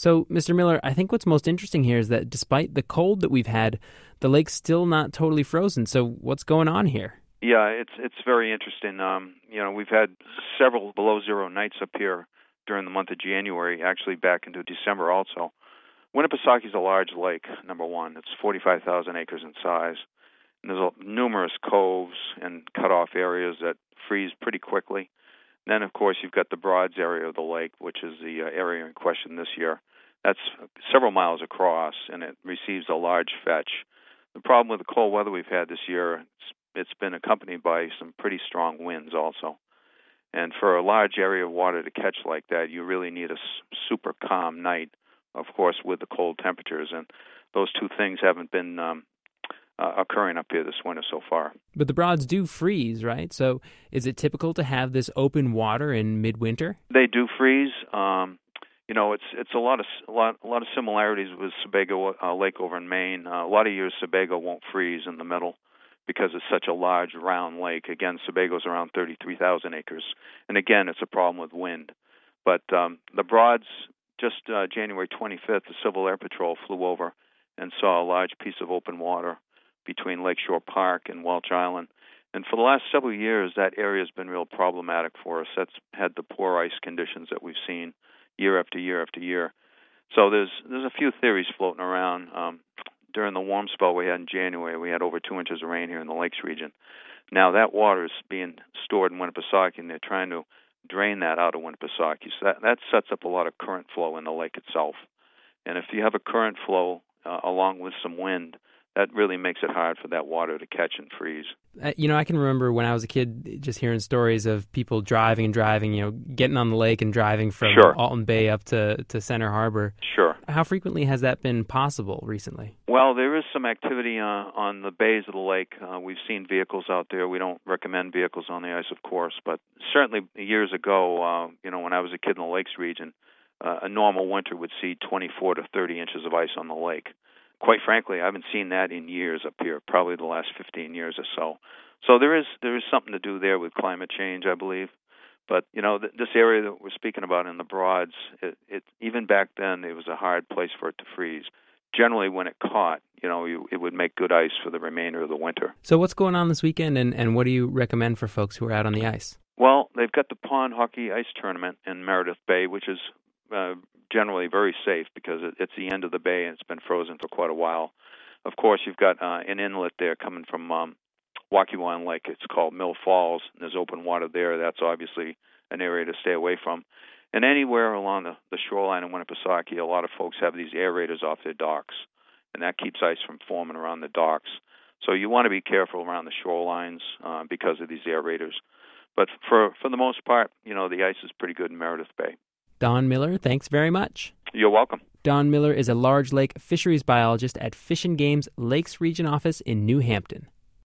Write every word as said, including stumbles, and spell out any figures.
So, Mister Miller, I think what's most interesting here is that despite the cold that we've had, the lake's still not totally frozen. So what's going on here? Yeah, it's it's very interesting. Um, you know, we've had several below zero nights up here during the month of January, actually back into December also. Winnipesaukee is a large lake, number one. It's forty-five thousand acres in size. And there's a, numerous coves and cut-off areas that freeze pretty quickly. Then, of course, you've got the Broads area of the lake, which is the uh, area in question this year. That's several miles across, and it receives a large fetch. The problem with the cold weather we've had this year, it's, it's been accompanied by some pretty strong winds also. And for a large area of water to catch like that, you really need a super calm night, of course, with the cold temperatures. And those two things haven't been um, uh, occurring up here this winter so far. But the Broads do freeze, right? So is it typical to have this open water in midwinter? They do freeze. Um, you know, it's it's a lot of a lot a lot of similarities with Sebago uh, Lake over in Maine. Uh, a lot of years Sebago won't freeze in the middle because it's such a large round lake. Again, Sebago's around thirty-three thousand acres, and again, it's a problem with wind. But um, the Broads, just uh, January twenty-fifth, the Civil Air Patrol flew over and saw a large piece of open water between Lakeshore Park and Welch Island. And for the last several years, that area has been real problematic for us. That's had the poor ice conditions that we've seen year after year after year. So there's there's a few theories floating around. Um, during the warm spell we had in January, we had over two inches of rain here in the Lakes region. Now that water is being stored in Winnipesaukee, and they're trying to drain that out of Winnipesaukee. So that, that sets up a lot of current flow in the lake itself. And if you have a current flow uh, along with some wind, that really makes it hard for that water to catch and freeze. Uh, you know, I can remember when I was a kid just hearing stories of people driving and driving, you know, getting on the lake and driving from sure. Alton Bay up to, to Center Harbor. Sure. How frequently has that been possible recently? Well, there is some activity uh, on the bays of the lake. Uh, we've seen vehicles out there. We don't recommend vehicles on the ice, of course, but certainly years ago, uh, you know, when I was a kid in the Lakes region, uh, a normal winter would see twenty-four to thirty inches of ice on the lake. Quite frankly, I haven't seen that in years up here, probably the last fifteen years or so. So there is there is something to do there with climate change, I believe. But, you know, th- this area that we're speaking about in the Broads, it, it even back then, it was a hard place for it to freeze. Generally, when it caught, you know, you, it would make good ice for the remainder of the winter. So what's going on this weekend, and, and what do you recommend for folks who are out on the ice? Well, they've got the Pond Hockey Ice Tournament in Meredith Bay, which is uh, generally very safe because it, it's the end of the bay and it's been frozen for quite a while. Of course, you've got uh, an inlet there coming from um, Waukesha Lake. It's called Mill Falls, and there's open water there. That's obviously an area to stay away from. And anywhere along the, the shoreline in Winnipesaukee, a lot of folks have these aerators off their docks, and that keeps ice from forming around the docks. So you want to be careful around the shorelines uh, because of these aerators. But for for the most part, you know, the ice is pretty good in Meredith Bay. Don Miller, thanks very much. You're welcome. Don Miller is a large lake fisheries biologist at Fish and Game's Lakes Region office in New Hampton.